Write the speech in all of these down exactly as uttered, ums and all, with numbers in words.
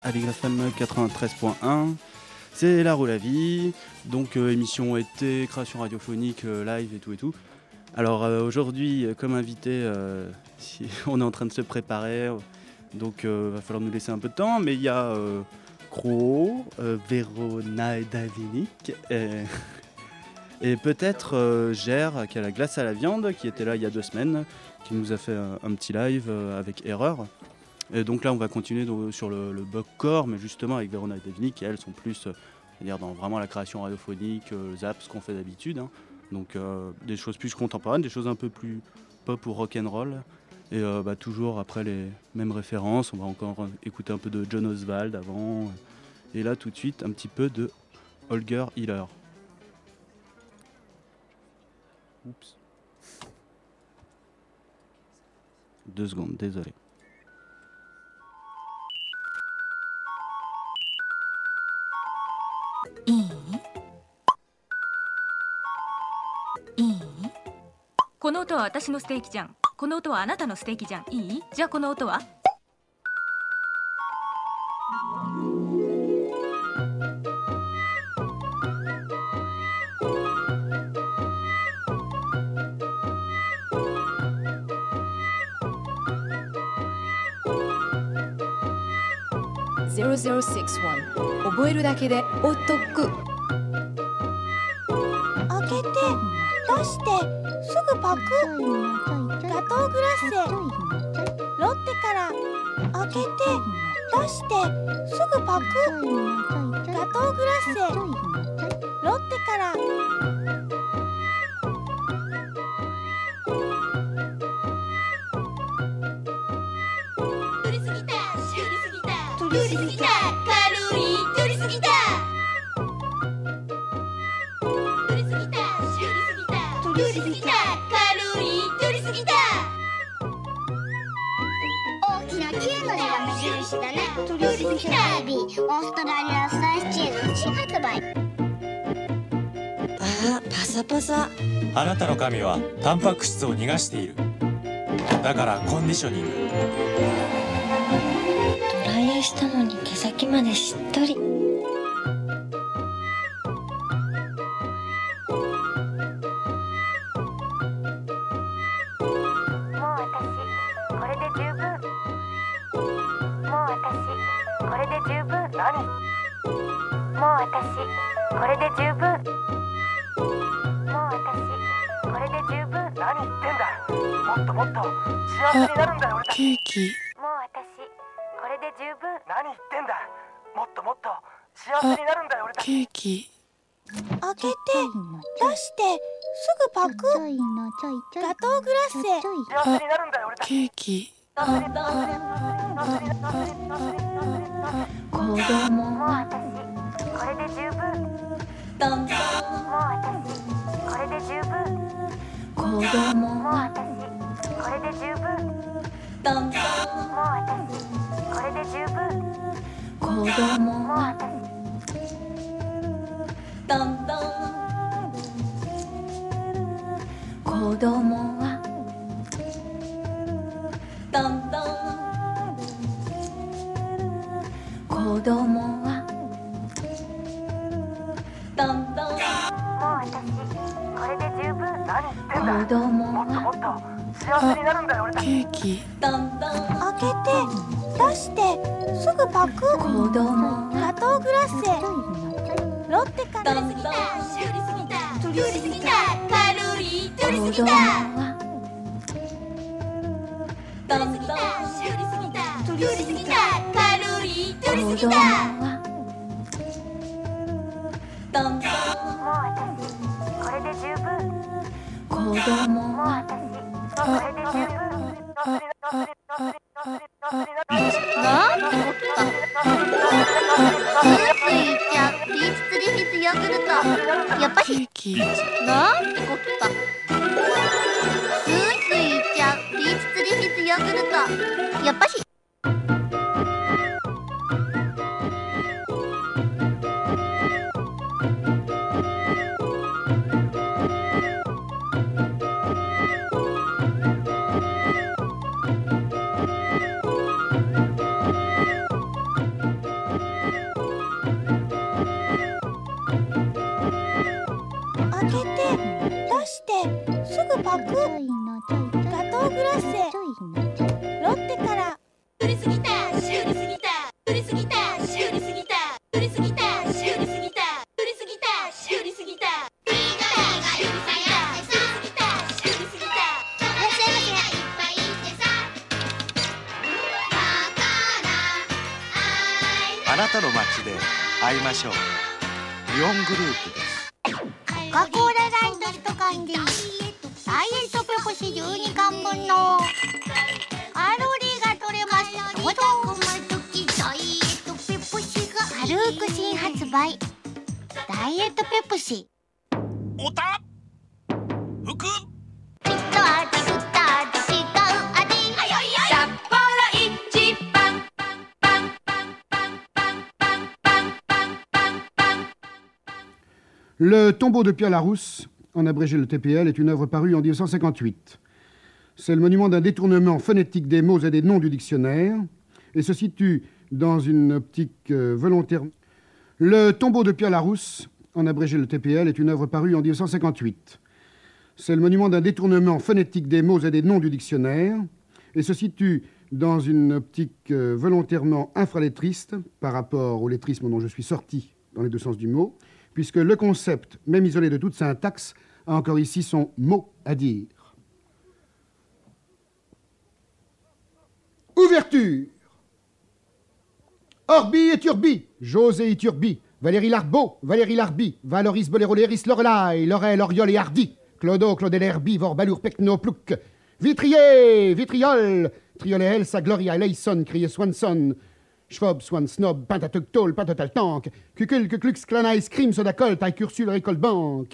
Allegre F M quatre-vingt-treize point un, c'est La Roue la Vie, donc euh, émission été, création radiophonique, euh, live et tout et tout. Alors euh, aujourd'hui, euh, comme invité, euh, si on est en train de se préparer, euh, donc il euh, va falloir nous laisser un peu de temps, mais il y a euh, Cro, euh, Verona et Davinic, et, et peut-être euh, Gère, qui a la glace à la viande, qui était là il y a deux semaines, qui nous a fait un, un petit live euh, avec Erreur. Et donc là, on va continuer donc, sur le, le bug core, mais justement avec Verona et Davinic, qui elles sont plus euh, c'est-à-dire dans vraiment la création radiophonique, euh, zap, ce qu'on fait d'habitude. Hein. Donc euh, des choses plus contemporaines, des choses un peu plus pop ou rock'n'roll. Et euh, bah, toujours après les mêmes références, on va encore écouter un peu de John Oswald avant. Et là, tout de suite, un petit peu de Holger Hiller. Oups. Deux secondes, désolé. いい？いい？この音は私のステーキじゃん。この音はあなたのステーキじゃん。いい？じゃあこの音は？ ゼロゼロろくいち覚えるだけでお得。 開けて出してすぐパク。ガトーグラッセロッテから開けて出してすぐパク。ガトーグラッセロッテから取りすぎた取りすぎたカロリー取りすぎた取りすぎた取りすぎたカロリー取りすぎた大きなチーズが目印だね取りすぎたベビーオーストラリアスライスチーズ新発売あーパサパサあなたの髪はタンパク質を逃がしているだからコンディショニングドライヤーしたのに毛先までしっとりケーキ。 もう私これで十分。何言ってんだ。もっともっと幸せになるんだよ俺たち。 ケーキ。 開けて出してすぐパク。ガトーグラッセ幸せになるんだよ俺たち。 ケーキ。 子供もう私これで十分。 どんどんもう私これで十分。 子供もう私これで十分。 どんどんもう私これで十分。 子供もうは私どんどん子供はどんどん子供はどんどんもう私これで十分。何言ってんだ。 子供もっともはっと幸せになるんだよ俺たち。 ケーキ。 どんどん開けて出してすぐパク。 子供はガトーグラッセロッテからどんどん取りすぎたカロリー取りすぎ子供たはどんどん取りすぎたカロリー取りすぎ子供たはどんどんもう私これで十分。 子供もうは私これで十分。 なんてことだスープいっちゃうピーチツリーフィズヨーグルトやっぱしケーキ。 なんてことだスープいっちゃうピーチツリーフィズヨーグルトやっぱしパクガトーグラッセロッテから売りすぎた修理すぎた売りすぎた修理すぎた売りすぎた修理すぎた売りすぎた修理すぎた売りすぎた修理すぎた売りすぎた修理すぎたいらっしゃいませいっぱいいてさだからあなたの街で会いましょう。イオングループです。 コカ・コーラライト一缶でダイエットペプシじゅうにかんぶんのカロリーが取れます。どうぞ。軽く新発売ダイエットペプシ。 おたふくちょっと味ふた味違う味。 札幌一番パンパンパンパンパンパンパンパンパン。 Le tombeau de Pierre Larousse, en abrégé le T P L, est une œuvre parue en dix-neuf cent cinquante-huit. C'est le monument d'un détournement phonétique des mots et des noms du dictionnaire et se situe dans une optique euh, volontaire. Le tombeau de Pierre Larousse, en abrégé le T P L, est une œuvre parue en dix-neuf cent cinquante-huit. C'est le monument d'un détournement phonétique des mots et des noms du dictionnaire et se situe dans une optique euh, volontairement infralettriste par rapport au lettrisme dont je suis sorti dans les deux sens du mot, puisque le concept, même isolé de toute syntaxe, a encore ici son mot à dire. Ouverture. Orbi et Turbi, José et Turbi, Valérie Larbeau, Valérie Larbi, Valoris Boléro, Léris Lorelai, Laurel, Oriol et Hardy, Clodo, Claudel Herbivore, Balour, Pecno, Plouc, Vitrier, Vitriol, Triolet, Elsa, Gloria, Leison, crié Swanson, Schwab, Swan, Snob, Pentateuch, Tol, Pentatal, Tank, Cucul, Cuclux, Clanai, Scream, Sodacol, Taille, Cursul, Récolte, Banque.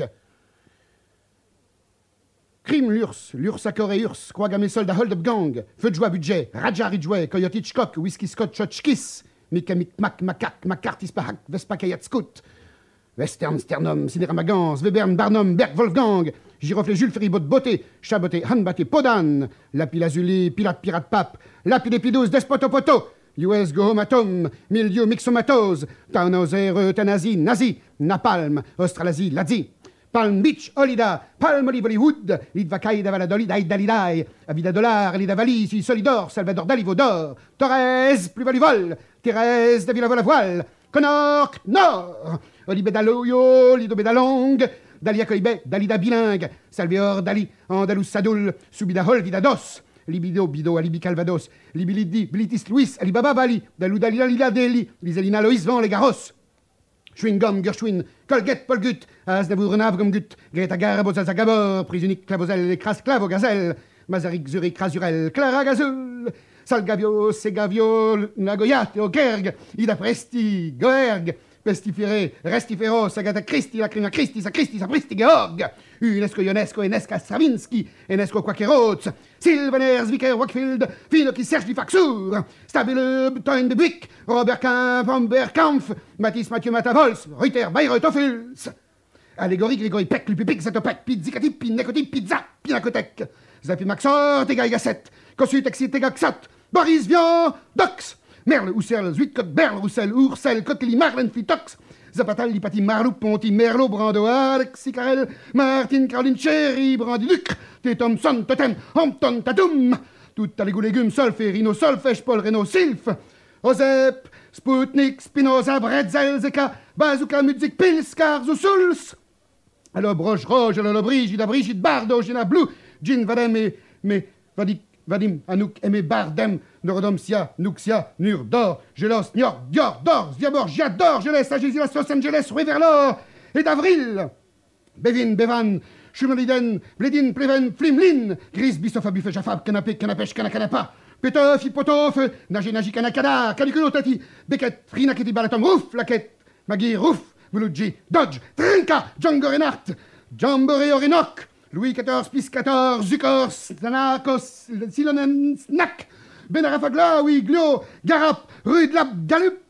Crime, l'Urs, l'Urs, Accor et Urs, Quagamé, Soldat, Hold Up Gang, Feu de joie, Budget, Raja, Ridgeway, Coyote, Hitchcock, Whisky, Scott, Chotchkiss, Mikamik, Mac, Macaque, Macartis, Pahak, Vespa, Kayat, Scout, Western, Sternum, Cinérama, Gans, Webern, Barnum, Berg, Wolfgang, Giroflé, Jules, Ferribot, Beauté, Chaboté, Hanbaté, Podan, Lapilazuli, Pilate, Pirate, Pape, Lapidépidous, Despotopoto, U S Go Home Atom, Milieu Mixomatose, Townoser, Euthanasie, Nazi, Napalm, Australasie, Lazi, Palm Beach, Olida, Palmolive, Hollywood, Lidvakai, Davaladoli, Daidalidai, Avida Dollar, Alida Vali, Solidor, Salvador Dali, Vaudor, Torres, Plus Valivol, Thérèse, Davila Vola Voile, Connor, Nord, Olibedaloyo, Lidobedalong, Dalia Coibet, Dalida Bilingue, Salveor Dali, Andalous Sadoul, Subida Hol, Vidados, Libido, Bido, Alibi Calvados, Libilidi, Blitis Louis, Alibaba Bali, Dalou Dalila Lila Deli, Liselina Loïs Van, les Garros, Schwingum, Gershwin, Colgate, Polgut, Aznavour, Renav, Gomgut, Greta Garbo, Zazagabor, Prisunique, Clavozel, Écras, Clavo, Gazelle, Mazarik, Zurich, Razurel, Clara Gazul, Salgavio, Segavio, Nagoyat, Okerg, Ida Presti, Goerg, Pestifere, Restifero, Sagata Christi, Lacrima Christi, Sacristi, Sapristi, Georg, Unesco, Ionesco, Enesca, Stravinsky, Enesco, Quaqueroz, Sylvaner, Zwicker, Wakefield, Fino qui Serge Faxour, Stabile, Toyn de Buick, Robert Kampf, Amber Kampf, Mathis, Mathieu Matavols, Reuter, Bayreuth, Ophüls, Allégorie, Grégory Peck, Lupipic, Zatopec, Pizzicatip, Pinecotip, Pizza, Pinacotec, Zapi Maxor, Tega Gasset, Cossut, Exit, Tegaxat, Boris Vian, Dox, Merle, Houssel, Zuitkot, Berle, Roussel, Oursel, Coquely, Marlen, Flitox, Zapatal, Lipati, Marlou, Ponty, Merlot, Brando, Alex, Sicarel, Martin, Caroline, Cherry, Brandy-Duc, T. Thompson, Totem, Hampton, Tatum, tout à l'égout légumes, Solfé, Rino, Solfèche, Paul, Reno, Sylph, Ozep, Sputnik, Spinoza, Bretzel, Zeka, Bazooka, Muzik, Pils, Karz, Souls, alors Broche, Roge, alors Brigitte, Brigitte, Bardo, Gina, Blue, Jean, Vadem, et, mais, Vadik, Vadim, Anouk, Aimé, Bardem, Norodomsia, Nuxia, Nurdor, Gelos, Nior, Dior, Dor, Ziabor, Giador, Geles, Agésilas, Los Angeles, Riverlor, et d'Avril, Bevin, Bevan, Chumeliden, Bledin, Pleven, Flimlin, Gris, Bissofa, Buffet, Jafab, Canapé, Canapèche, Canacanapa, Pétof, Hippotof, Nagi, Nagi, Canacada, Caniculo, Tati, Beckett, Frina, Kitty, Balatom, Rouf, Laquette, Magui, Rouf, Vuluji, Dodge, Trinka, Django Reinhardt, Jamboree, Orinok, Louis quatorze, Pis quatorze, Zucor, Stanakos, Silonen, Snack, Benarafagla, Wiglio, Garap, Rudlap, Galup,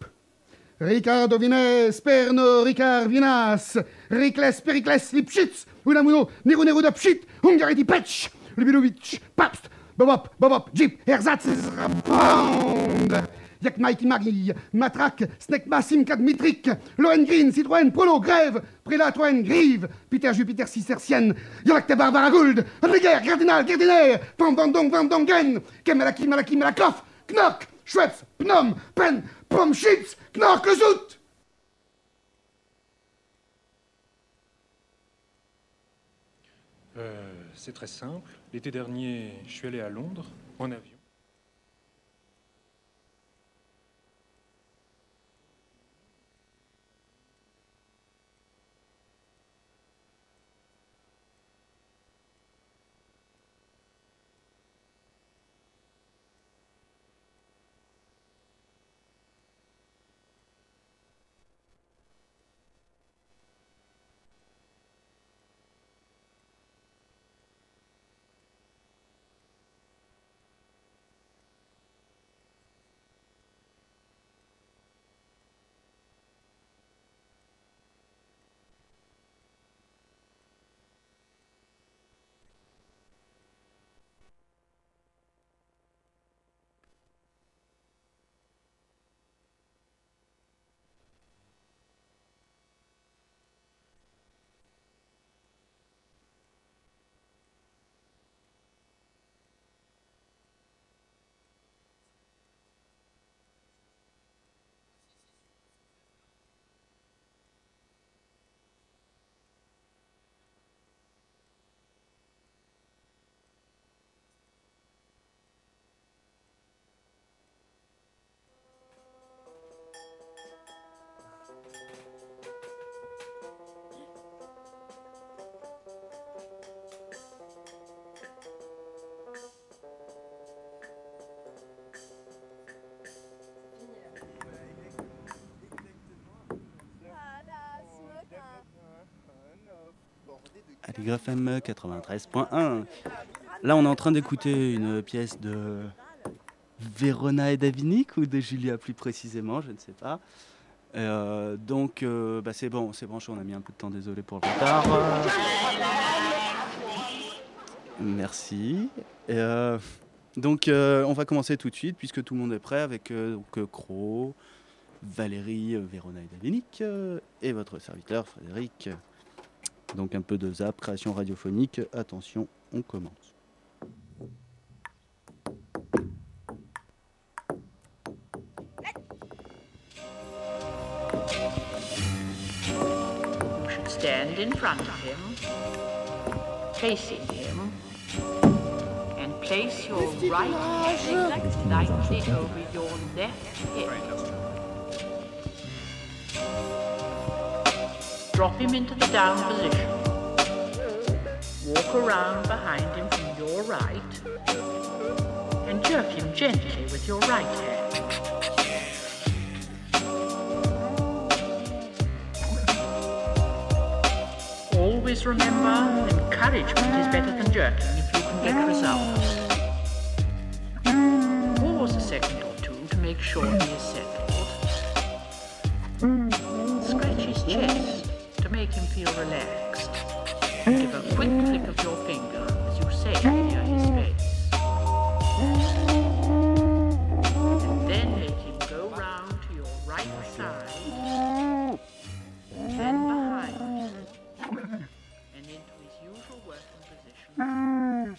Ricardo Vines, Perno, Ricard Vinas, Ricles, Pericles, Lipschitz, Unamuno, Neru Neru da Pschit, Hungariti Petsch, Lubilovic, Pabst, Bobop, Bobop, Jeep, Ersatz, Brand, Yak Mikey Magli, Matraque, Snekma Simka Dmitrik, Lohengrin, Citroën, Polo, Grève, Prélat, Oen, Grive, Peter Jupiter Cistercienne, Yolakte Barbara Gould, Rodriguer, Cardinal, Gardiner, Pam Bandong, Van Dongen, Kemalaki, Malaki, Malakoff, Knock, Schweppes, Pnom, Pen, Pom Chips, Knork, le Zout. Euh, c'est très simple. L'été dernier, je suis allé à Londres en avion. Aligre F M quatre-vingt-treize point un. Là, on est en train d'écouter une pièce de Verona et Davinic ou de Julia plus précisément, je ne sais pas. Euh, donc, euh, bah c'est bon, c'est branché, on a mis un peu de temps, désolé pour le retard. Merci. Et euh, donc, euh, on va commencer tout de suite, puisque tout le monde est prêt, avec euh, donc, euh, Cro, Valérie, euh, Verona et Davinic, euh, et votre serviteur Frédéric. Donc un peu de zap, création radiophonique. Attention, on commence. You should stand in front of him, facing him, and place your right hand lightly over your left hip. Drop him into the down position. Walk around behind him from your right and jerk him gently with your right hand. Always remember, encouragement is better than jerking if you can get results. Pause a second or two to make sure he is settled. Scratch his chest to make him feel relaxed. Give a quick flick of your finger as you say near his face. And then make him go round to your right side and behind and into his usual working position.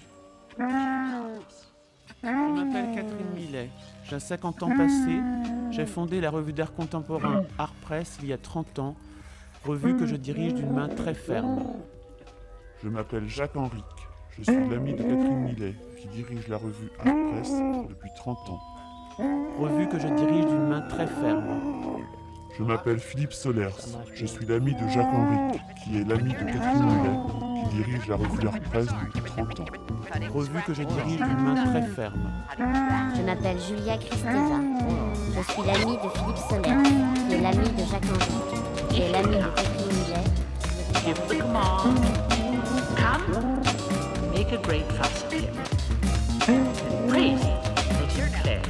Je m'appelle Catherine Millet. J'ai cinquante ans passés. J'ai fondé la revue d'art contemporain Art Press il y a trente ans. Revue que je dirige d'une main très ferme. Je m'appelle Jacques Henrique. Je suis l'ami de Catherine Millet, qui dirige la revue Art Press depuis trente ans. Revue que je dirige d'une main très ferme. Je m'appelle Philippe Solers. Je suis l'ami de Jacques Henrique, qui est l'ami de Catherine Millet, qui dirige la revue Art Press depuis trente ans. Revue que je dirige d'une main très ferme. Je m'appelle Julia Kristeva. Je suis l'ami de Philippe Solers, qui est l'ami de Jacques Henrique, qui est l'ami de Catherine Millet. Give the command. Come. Make a great fuss of him. And praise him. Make it clear.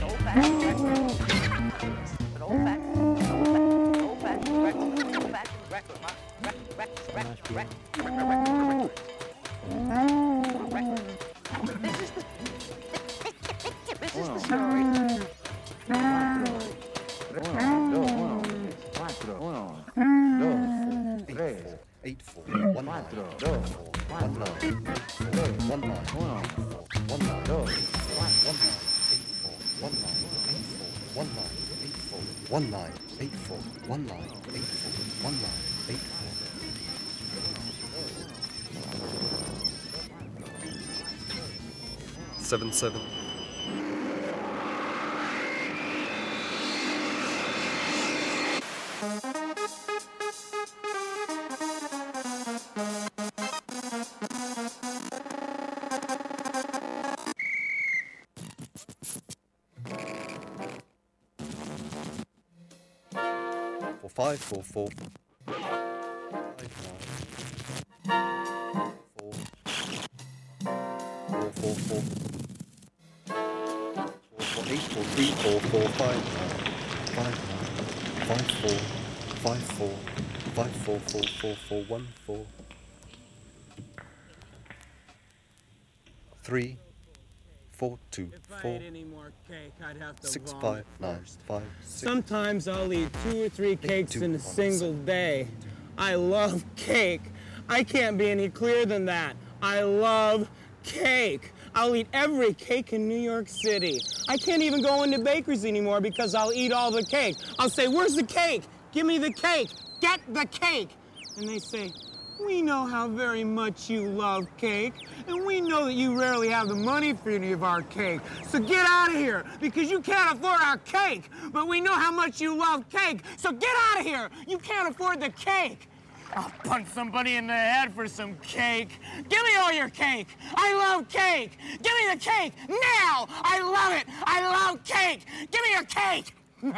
This is the story. eight four one nine four one nine one nine one nine one nine eight four one nine eight four one nine eight four one nine eight four. Seven seven. Four five four four. Four four four. Eight four three four four five five nine five four five four five four four four four one four three four two four six five nine five six. Sometimes I'll eat two or three cakes in a single day. I love cake. I can't be any clearer than that. I love cake. I'll eat every cake in New York City. I can't even go into bakeries anymore because I'll eat all the cake. I'll say, where's the cake? Give me the cake. Get the cake. And they say, we know how very much you love cake, and we know that you rarely have the money for any of our cake. So get out of here, because you can't afford our cake. But we know how much you love cake, so get out of here. You can't afford the cake. I'll punch somebody in the head for some cake. Give me all your cake. I love cake. Give me the cake now. I love it. I love cake. Give me your cake.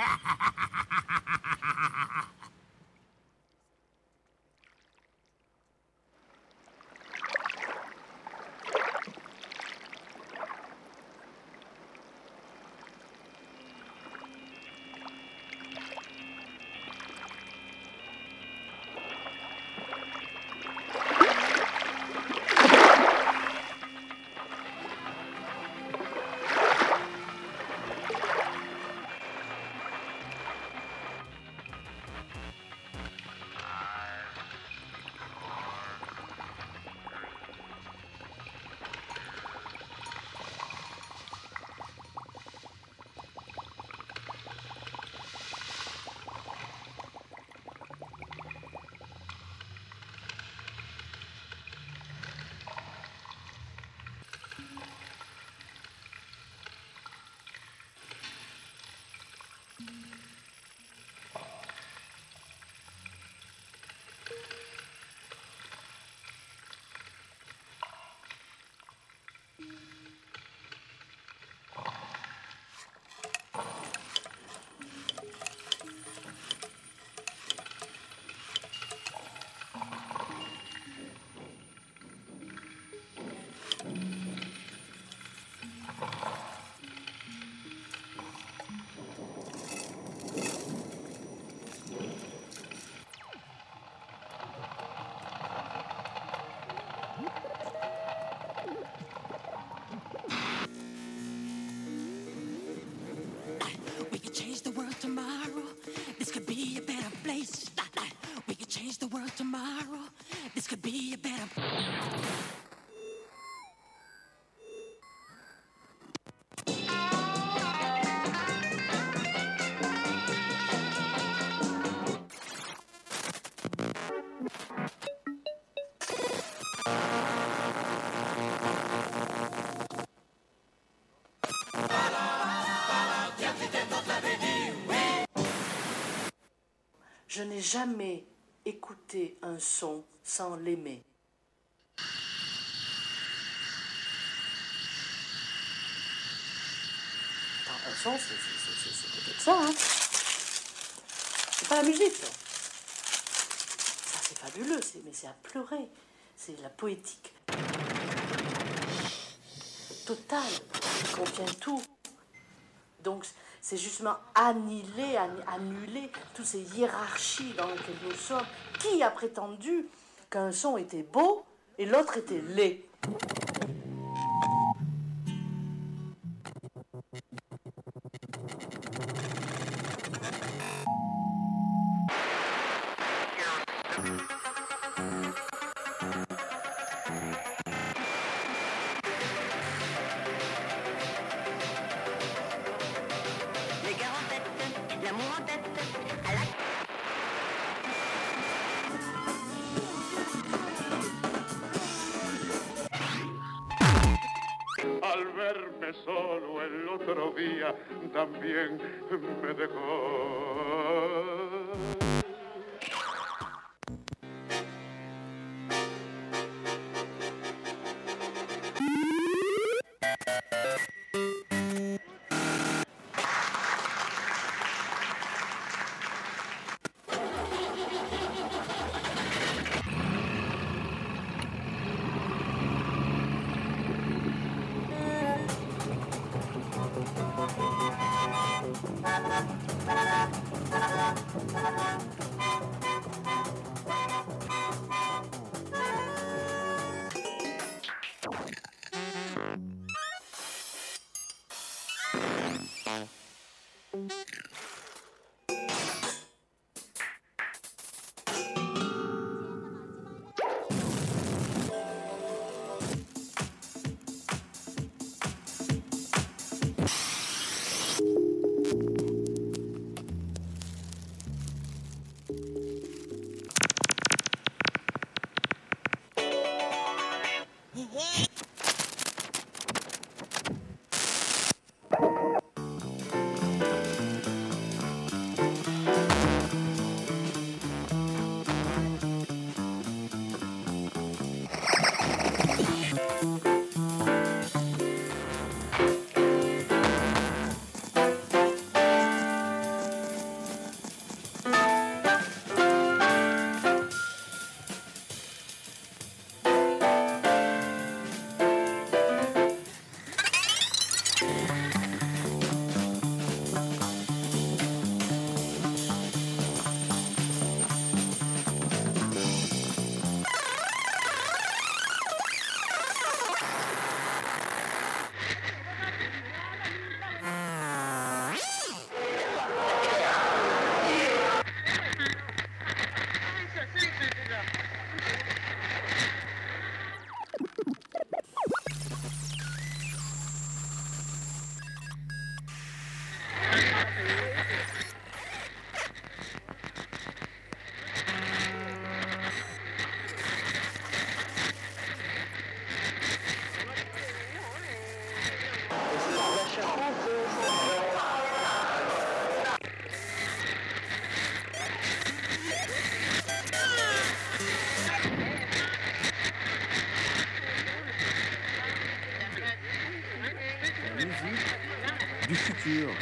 Tomorrow, this could be a better place. We could change the world tomorrow. This could be a better. Je n'ai jamais écouté un son sans l'aimer. Attends, un son, c'est, c'est, c'est, c'est peut-être ça, hein. C'est pas la musique, ça. Ça, c'est fabuleux, c'est, mais c'est à pleurer. C'est la poétique totale, qui contient tout. Donc, c'est justement annihiler, annuler toutes ces hiérarchies dans lesquelles nous sommes. Qui a prétendu qu'un son était beau et l'autre était laid? Thank you. también me dejó. Du futur.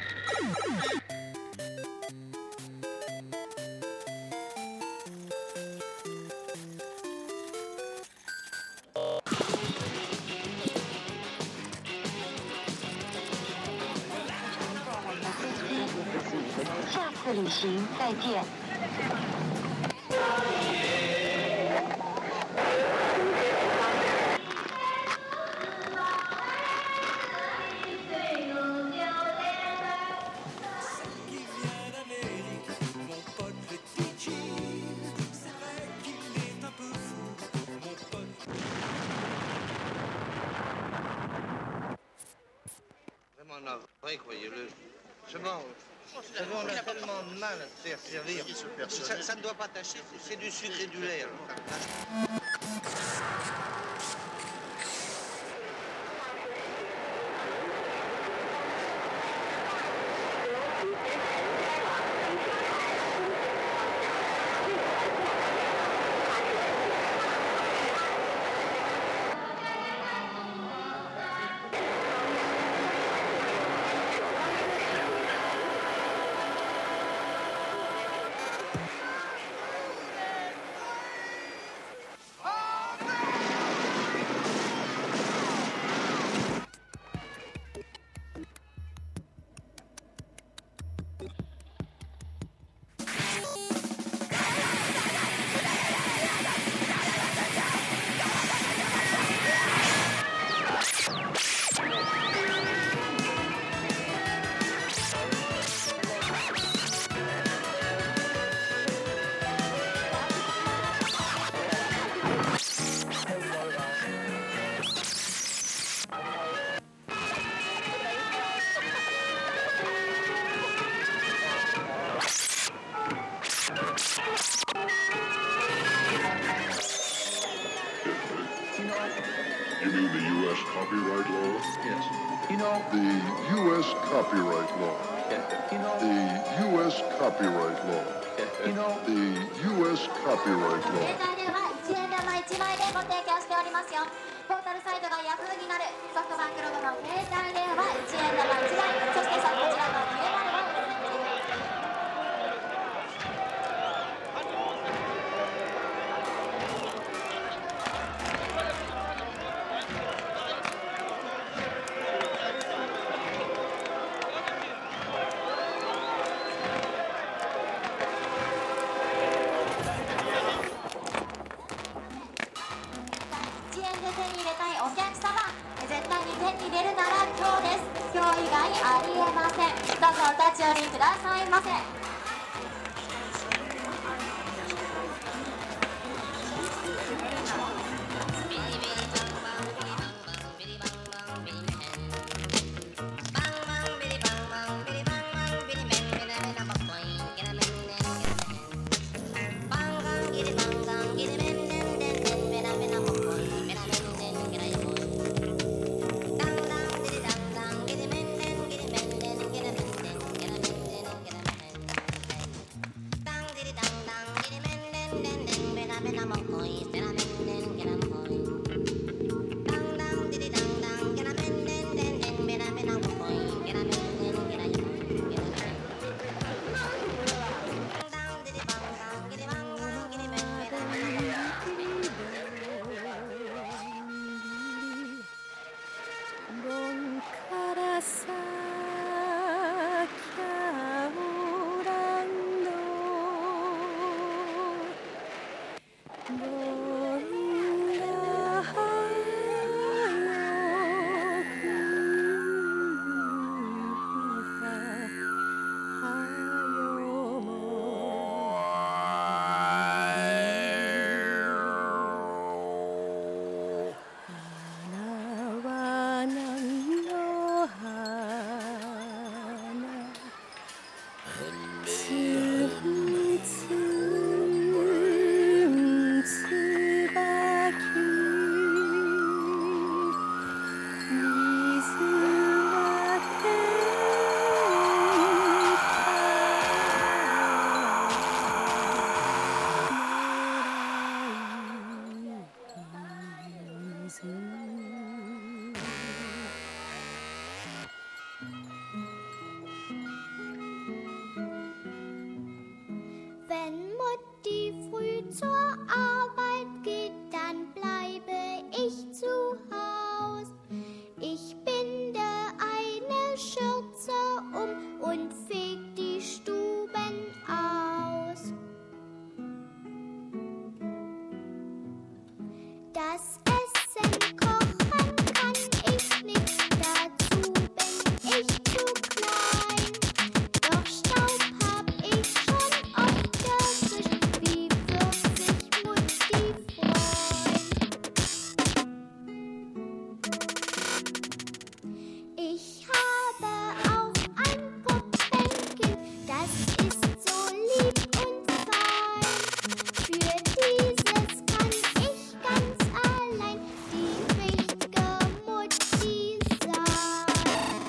Vraiment navré, croyez-le. Seulement, vous savez, on a tellement de mal à se faire servir. Ça, ça ne doit pas tâcher, c'est du sucre et du lait. Alors. You mean the U S copyright law? Yes. The U S copyright law. The U S copyright law. The U S copyright law. 携帯電話いちえん玉いちまいでご提供しておりますよ。ポータルサイトがヤフーになるソフトバンクロゴの携帯電話いちえん玉いちまい、そしてさこちらのきゅうまるをいちえんで手に入れたいお客様、絶対に手に入れるなら今日です。今日以外ありえません。どうぞお立ち寄りくださいませ。 Wenn Mutti früh zur Arbeit geht, dann bleibe ich zu Haus. Ich binde eine Schürze um und feg die Stuben aus. Das Essen kochen kann ich nicht, dazu bin ich zu klein. Doch Staub hab ich schon oft gewischt, wie wird sich Mutti freuen. Ich habe auch ein Puppenkind, das ist so lieb und fein. Für dieses kann ich ganz allein die richtige Mutti sein.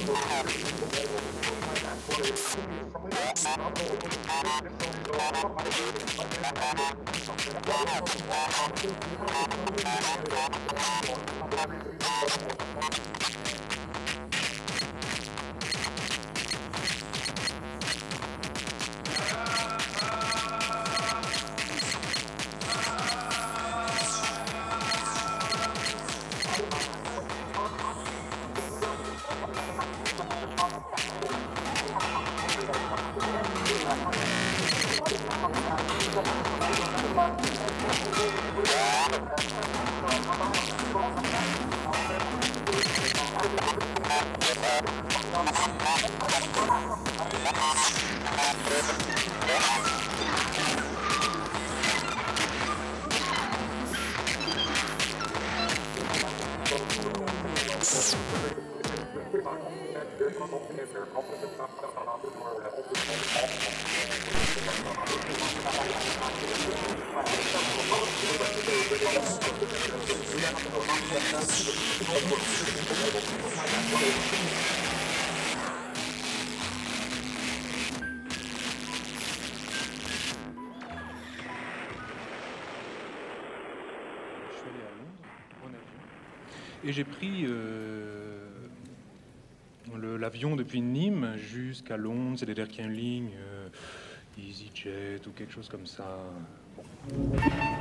Et j'ai pris euh, le, l'avion depuis Nîmes jusqu'à Londres. C'est-à-dire qu'il y a une ligne euh, EasyJet ou quelque chose comme ça. Bon.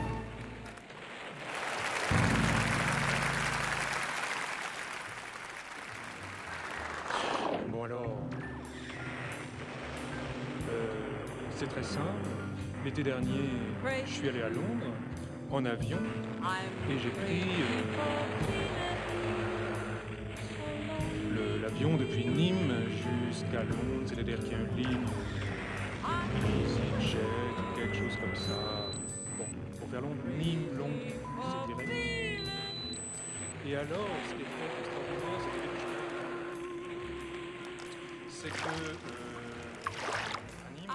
Bon alors, euh, c'est très simple. L'été dernier, je suis allé à Londres en avion et j'ai pris euh, le, l'avion depuis Nîmes jusqu'à Londres, c'est-à-dire qu'il y a une ligne EasyJet ou quelque chose comme ça. Bon, pour faire Londres, Nîmes, Londres, c'est direct. Et alors, ce qui est très extraordinaire, c'est que, c'est que euh, à Nîmes,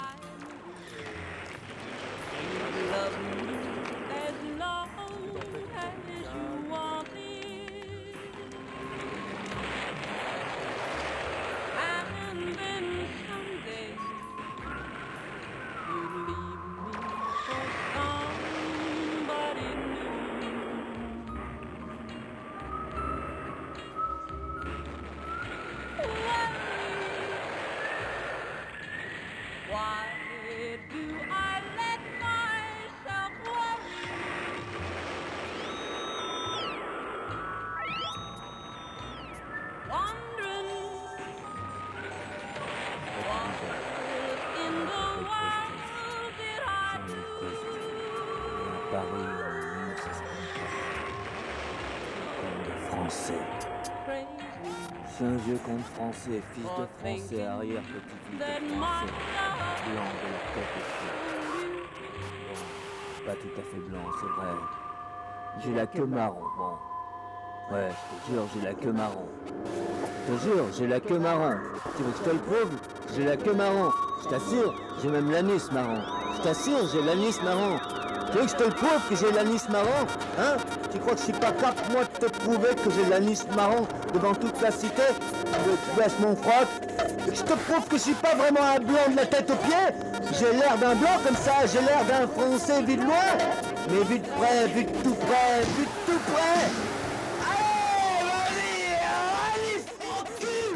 C'est un vieux conte français, fils de français, arrière-petit-fils de français, blanc de la tête aux pieds. Bon, pas tout à fait blanc, c'est vrai. J'ai la queue marron, bon. Ouais, je te jure, j'ai la queue marron. Je te jure, j'ai la queue marron. Tu veux que je te le prouve? J'ai la queue marron. Je t'assure, j'ai même l'anus marron. Je t'assure, j'ai l'anus marron. Tu veux que je te le prouve que j'ai l'anis marron? Hein? Tu crois que je suis pas capable, moi, de te prouver que j'ai l'anis marron devant toute la cité? Tu veux que je baisse mon froc? Et que je te prouve que je suis pas vraiment un blanc de la tête aux pieds? J'ai l'air d'un blanc comme ça, j'ai l'air d'un français vu de loin. Mais vu de près, vu de tout près, vu de tout près. Allez, vas-y, allez, mon cul!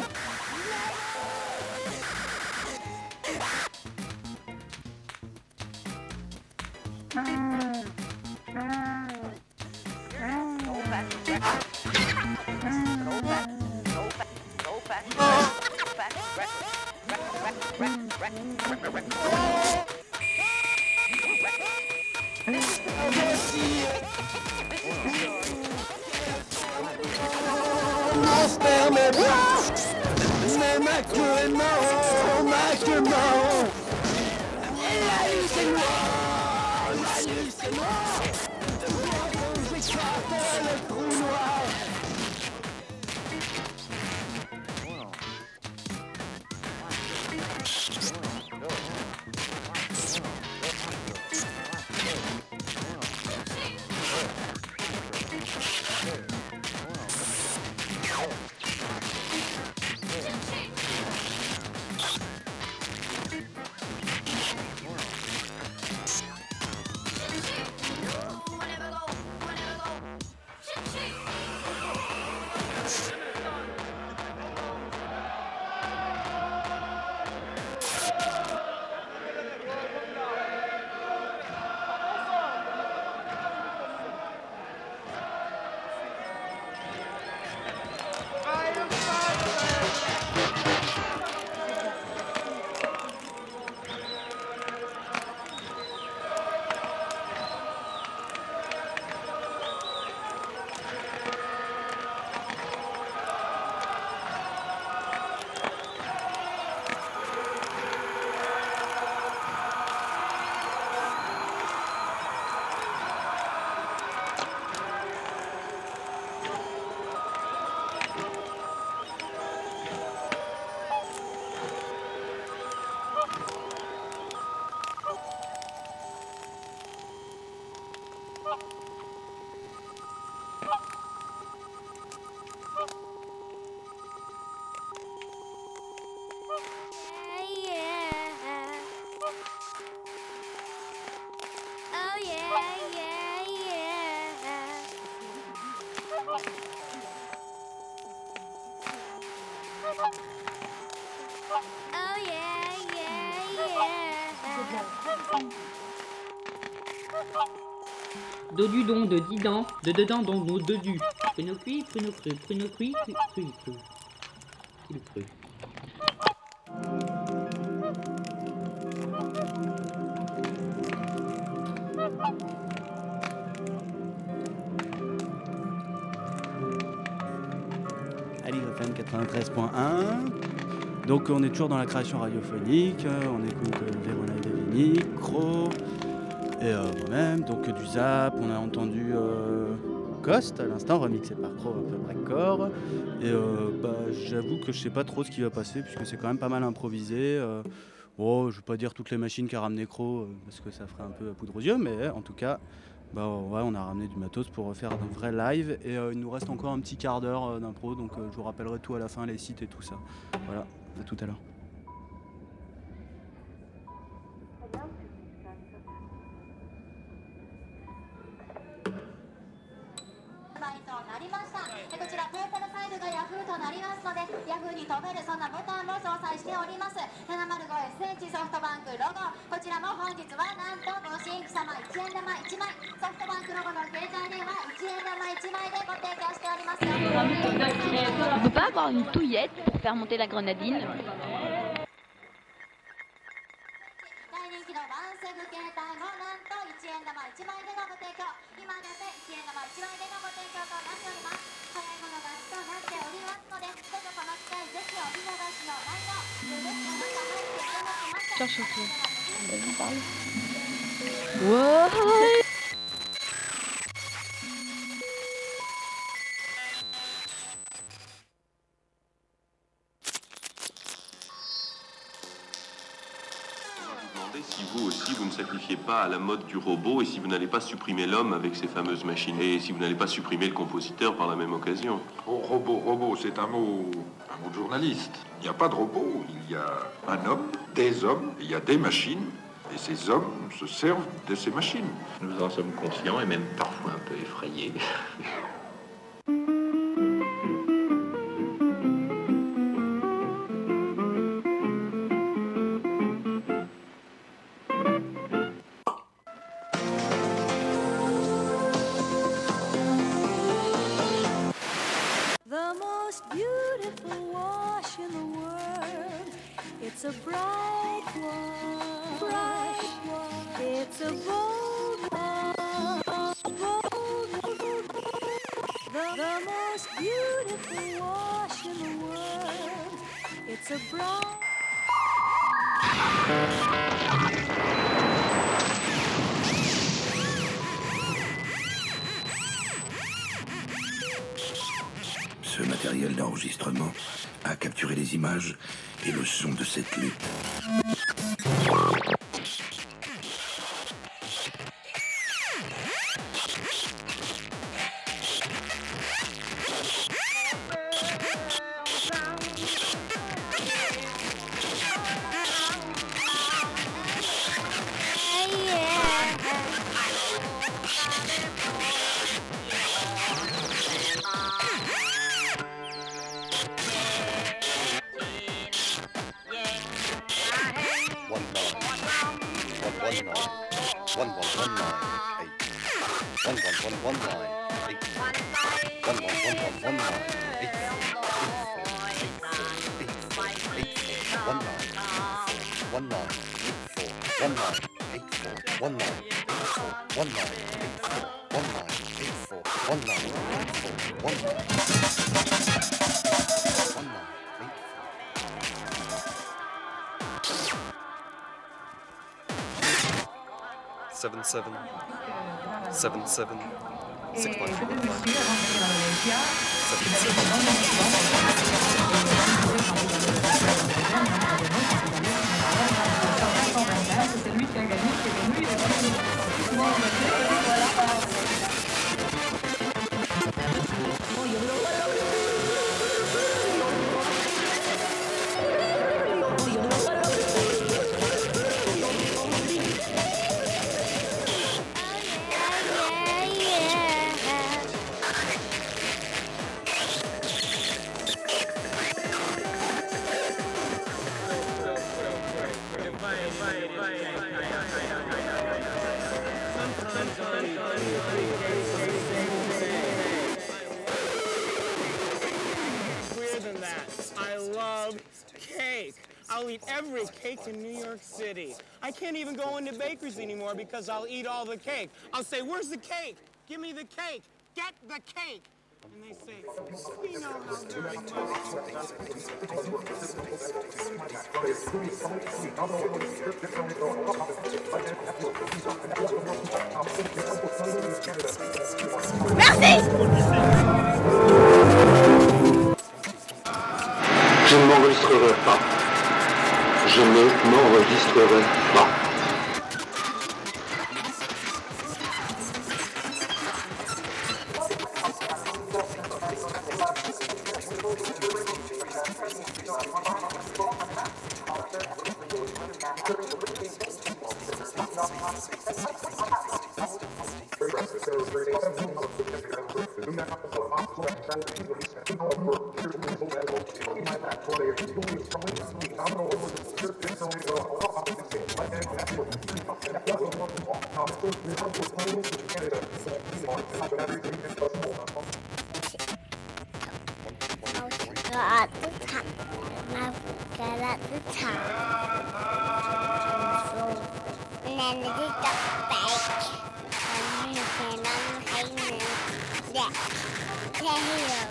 Mon sperme est blanc, mais ma queue est marron, ma queue marron. Et la nuit c'est noir, la nuit c'est noir. De voir quand j'écarte le trou noir. Chim Oh yeah, yeah, yeah. Dodu don de didans, de dedans donc nos deux du. Pruneau cuit, pruneau cru, pruneau cuit, cru, cru, cru. Qui le cru? Alix F M quatre-vingt-treize point un. Donc on est toujours dans la création radiophonique, on écoute euh, Véronique Davini, Cro, et euh, moi-même, donc du Zap, on a entendu euh, Ghost à l'instant, remixé par Cro, un peu breakcore. Et euh, bah, j'avoue que je sais pas trop ce qui va passer, puisque c'est quand même pas mal improvisé. Euh, oh, je vais pas dire toutes les machines qu'a ramené Cro, euh, parce que ça ferait un peu à poudre aux yeux, mais en tout cas, bah, ouais, on a ramené du matos pour faire un vrai live. Et euh, il nous reste encore un petit quart d'heure euh, d'impro, donc euh, je vous rappellerai tout à la fin, les sites et tout ça. Voilà, à tout à l'heure. On peut pas avoir une touillette pour faire monter la grenadine? Cherche un peu. Vas-y, parle. What? Si vous aussi, vous ne sacrifiez pas à la mode du robot et si vous n'allez pas supprimer l'homme avec ces fameuses machines et si vous n'allez pas supprimer le compositeur par la même occasion. Oh, robot, robot, c'est un mot, un mot de journaliste. Il n'y a pas de robot, il y a un homme, des hommes, il y a des machines et ces hommes se servent de ces machines. Nous en sommes conscients et même parfois un peu effrayés. It's a bright one, bright one. It's a bold one, bold one. The, the most beautiful wash in the world. It's a bright. Ce matériel d'enregistrement a capturé les images et le son de cette lutte. Seven seven seven seven six nine four C'est lui qui a gagné, qui est venu, il est I'll eat every cake in New York City. I can't even go into bakeries anymore because I'll eat all the cake. I'll say, where's the cake? Give me the cake. Get the cake. And they say, we know how very Je ne m'enregistrerai pas. Je ne m'enregistrerai pas. At the top, now get at the top. And then the duck back, and you can unhang that tail.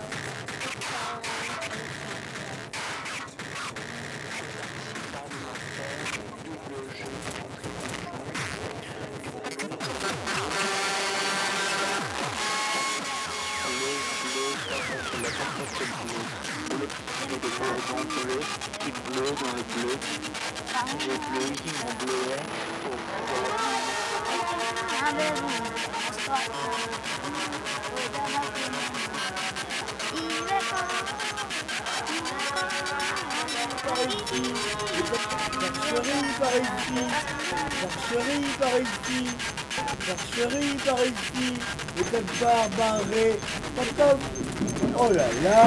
Qui pleut dans le bleu, le bleu qui m'en bleuet. Chérie par ici, chérie par ici, chérie par ici, et cette barre barrée, top. Oh là là.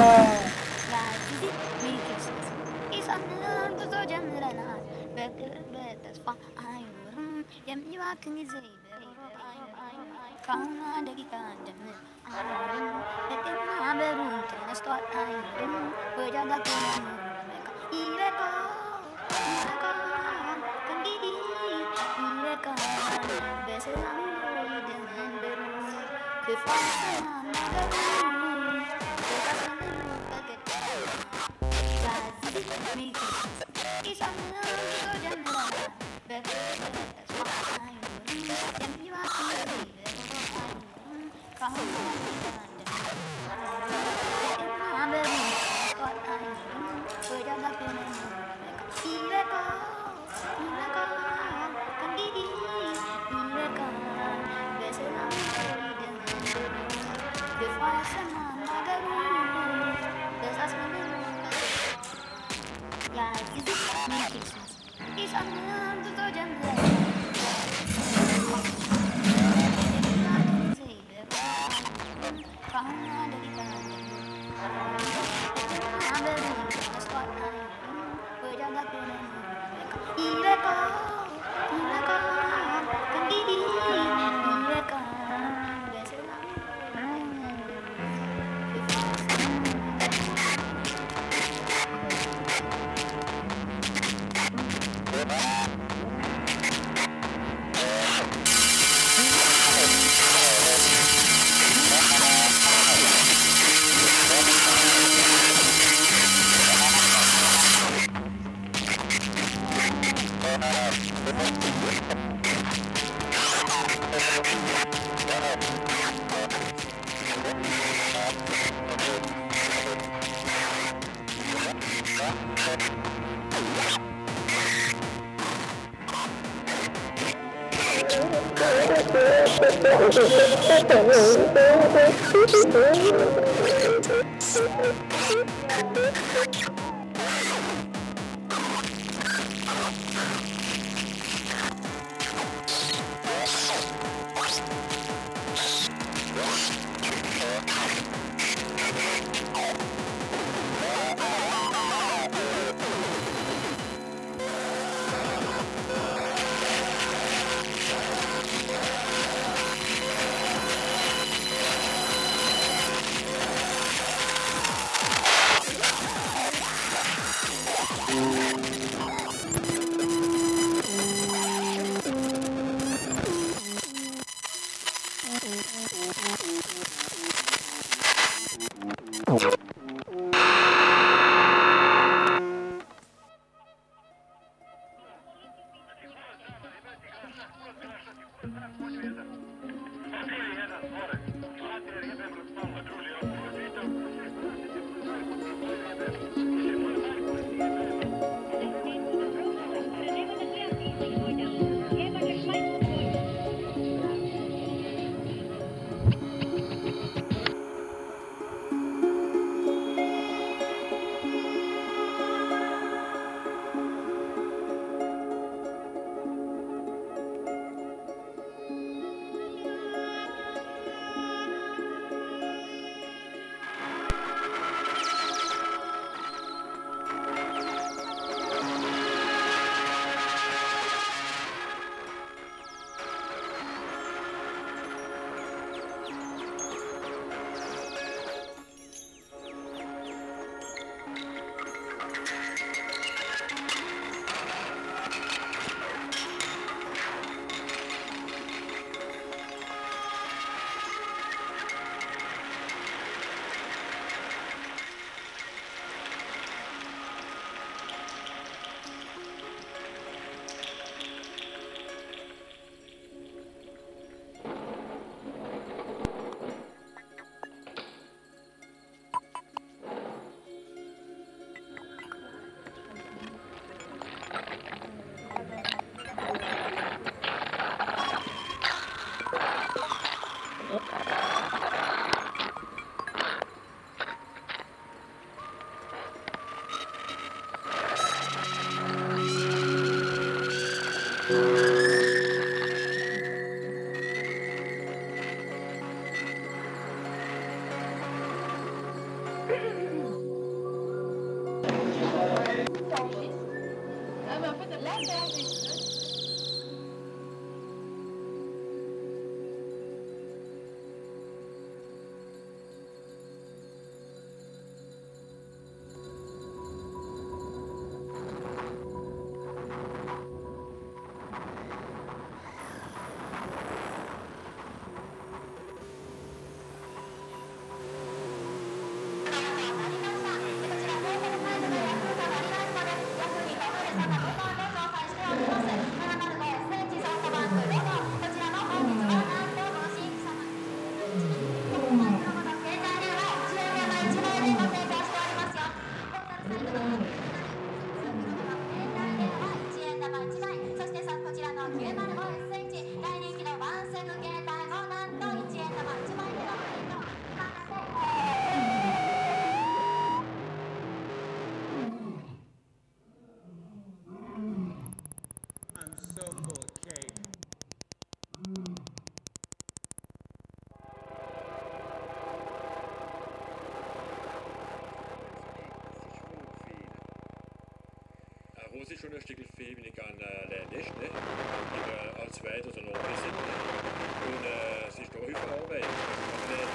Es ist schon ein Stück viel, wenn ich an Lernen ist, ne? Ich bin als Zweiter so noch ein bisschen. Und äh, es ist da häufig Arbeit. Also Lernen,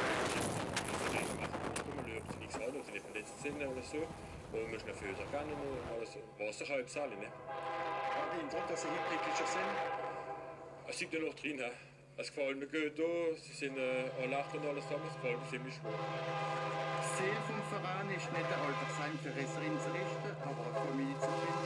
man schaut nichts an, ob sie nicht verletzt sind oder so. Und man muss noch Föder gehen und alles. Wasser kann ich bezahlen, ne? Die Eindruck, dass sie hier glücklicher sind? Es sieht ja noch drin, he? Es gefällt mir gut da, sie sind äh, alle acht und alles zusammen, es gefällt mir ziemlich gut. Das Ziel vom Verein ist nicht ein Altersheim für Esser einzurichten, aber eine Familie zu finden.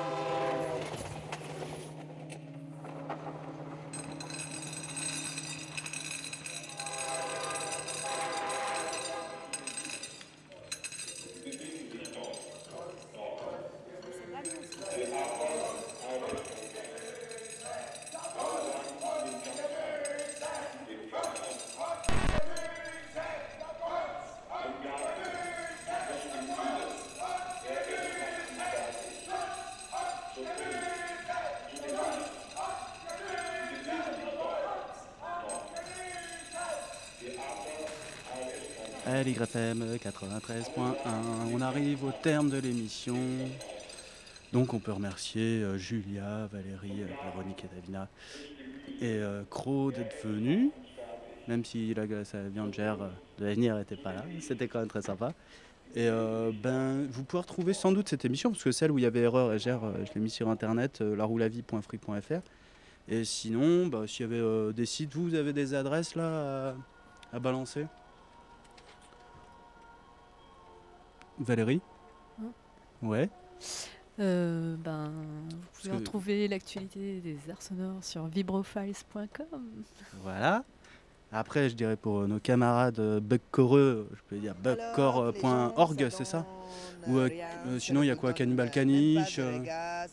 L Y F M quatre-vingt-treize point un, on arrive au terme de l'émission. Donc on peut remercier euh, Julia, Valérie, euh, Véronique et Davina et euh, Cro d'être venus, même si la glace à viandère euh, de l'avenir n'était pas là, c'était quand même très sympa. Et euh, ben, vous pouvez retrouver sans doute cette émission, parce que celle où il y avait erreur, et gère, je l'ai mis sur internet, euh, laroulavie point free point f r. Et sinon, bah, s'il y avait euh, des sites, vous avez des adresses là à, à balancer? Valérie? Mmh. Ouais. Euh, ben, vous pouvez que... retrouver l'actualité des arts sonores sur vibrophiles point com. Voilà. Après, je dirais pour nos camarades euh, bugcoreux, je peux dire bugcore point org, c'est ça? Ou euh, euh, sinon, il y a quoi? Cannibal Caniche euh...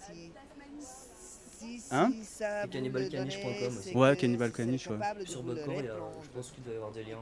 Hein? cannibal caniche point com aussi. Ouais, Cannibal Caniche, ouais. Sur Bugcore, je pense qu'il doit y avoir des liens.